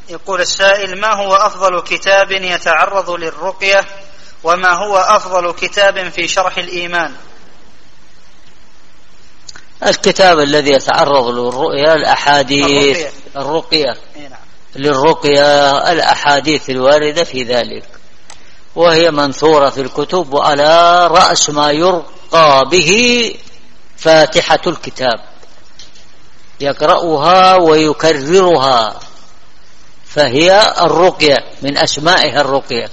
يقول السائل: ما هو أفضل كتاب يتعرض للرقية، وما هو أفضل كتاب في شرح الإيمان؟ الكتاب الذي يتعرض للرؤيا الأحاديث الرقية للرقية الأحاديث الواردة في ذلك، وهي منثورة في الكتب، وعلى رأس ما يرقى به فاتحة الكتاب، يقرأها ويكررها، فهي الرقية، من أسمائها الرقية،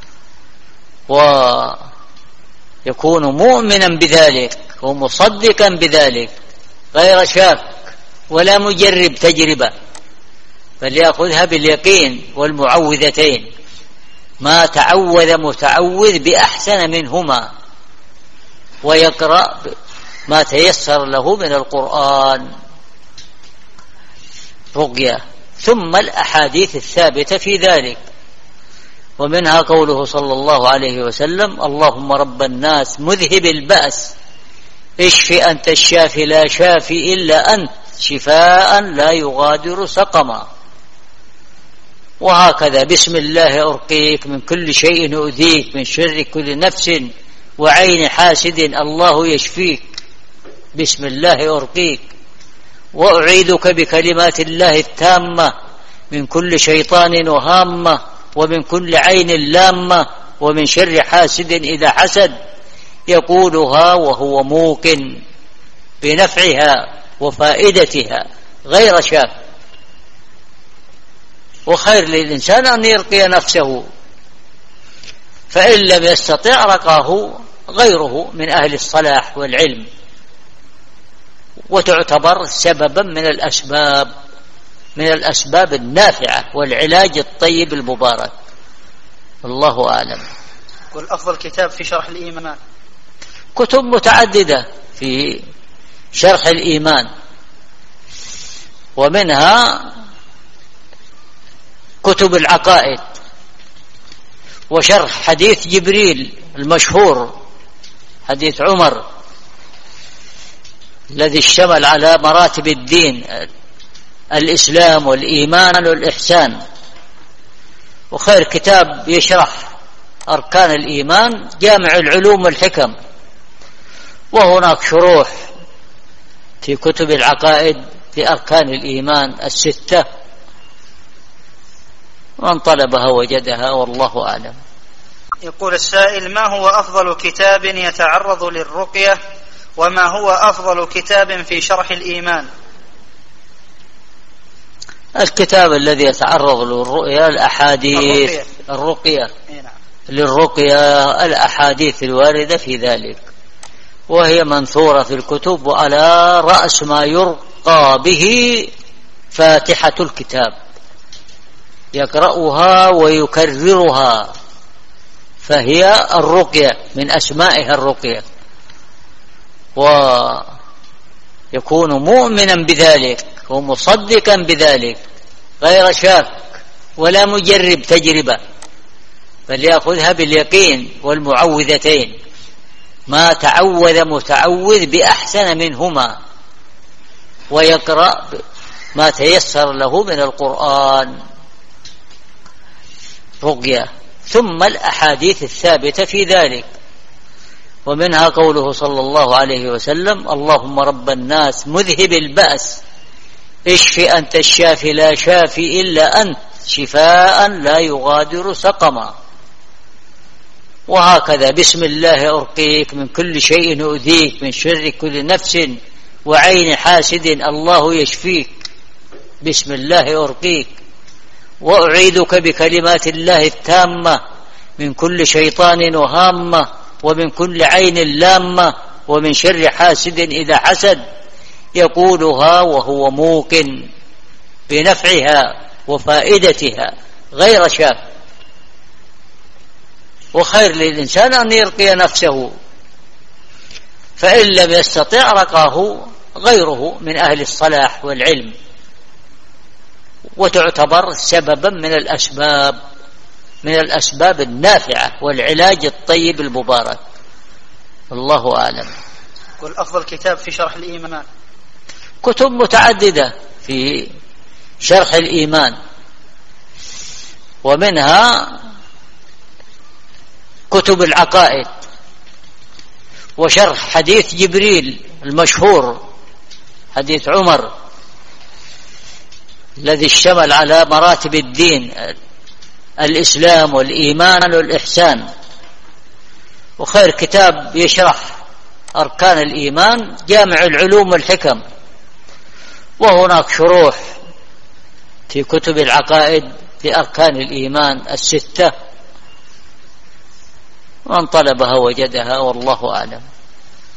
ويكون مؤمنا بذلك ومصدقا بذلك غير شاك ولا مجرب تجربة، فليأخذها باليقين والمعوذتين، ما تعوذ متعوذ بأحسن منهما، ويقرأ ما تيسر له من القرآن رقية، ثم الأحاديث الثابتة في ذلك، ومنها قوله صلى الله عليه وسلم: اللهم رب الناس مذهب البأس اشف أنت الشافي لا شافي إلا أنت شفاء لا يغادر سقما. وهكذا: بسم الله أرقيك من كل شيء يؤذيك، من شر كل نفس وعين حاسد الله يشفيك، بسم الله أرقيك. وأعيذك بكلمات الله التامة من كل شيطان وهامة، ومن كل عين لامة، ومن شر حاسد إذا حسد، يقولها وهو موقن بنفعها وفائدتها غير شاك. وخير للإنسان أن يرقي نفسه، فإن لم يستطع رقاه غيره من أهل الصلاح والعلم، وتعتبر سببا من الأسباب النافعة والعلاج الطيب المبارك. الله أعلم. والأفضل كتاب في شرح الإيمان؟ كتب متعددة في شرح الإيمان، ومنها كتب العقائد، وشرح حديث جبريل المشهور، حديث عمر الذي اشتمل على مراتب الدين: الإسلام والإيمان والإحسان. وخير كتاب يشرح أركان الإيمان جامع العلوم والحكم. وهناك شروح في كتب العقائد في أركان الإيمان الستة، من طلبها وجدها، والله أعلم. يقول السائل: ما هو أفضل كتاب يتعرض للرقية، وما هو أفضل كتاب في شرح الإيمان؟ الكتاب الذي يتعرض للرؤيا الأحاديث الرقية للرقية الأحاديث الواردة في ذلك، وهي منثورة في الكتب، وعلى رأس ما يرقى به فاتحة الكتاب، يقرأها ويكررها، فهي الرقية، من أسمائها الرقية، ويكون مؤمنا بذلك ومصدقا بذلك غير شاك ولا مجرب تجربة، فليأخذها باليقين والمعوذتين، ما تعوذ متعوذ بأحسن منهما، ويقرأ ما تيسر له من القرآن رقية، ثم الأحاديث الثابتة في ذلك، ومنها قوله صلى الله عليه وسلم: اللهم رب الناس مذهب البأس اشف أنت الشافي لا شافي إلا أنت شفاء لا يغادر سقما. وهكذا: بسم الله أرقيك من كل شيء يؤذيك، من شر كل نفس وعين حاسد الله يشفيك، بسم الله أرقيك. وأعيذك بكلمات الله التامة من كل شيطان وهامة، ومن كل عين لامة، ومن شر حاسد إذا حسد، يقولها وهو موقن بنفعها وفائدتها غير شاك. وخير للإنسان أن يرقي نفسه، فإن لم يستطع رقاه غيره من أهل الصلاح والعلم، وتعتبر سببا من الأسباب النافعة والعلاج الطيب المبارك. الله أعلم. والأفضل كتاب في شرح الإيمان؟ كتب متعددة في شرح الإيمان، ومنها كتب العقائد وشرح حديث جبريل المشهور، حديث عمر الذي اشتمل على مراتب الدين، الإسلام والإيمان والإحسان. وخير كتاب يشرح أركان الإيمان جامع العلوم والحكم. وهناك شروح في كتب العقائد في أركان الإيمان الستة، من طلبها وجدها، والله أعلم.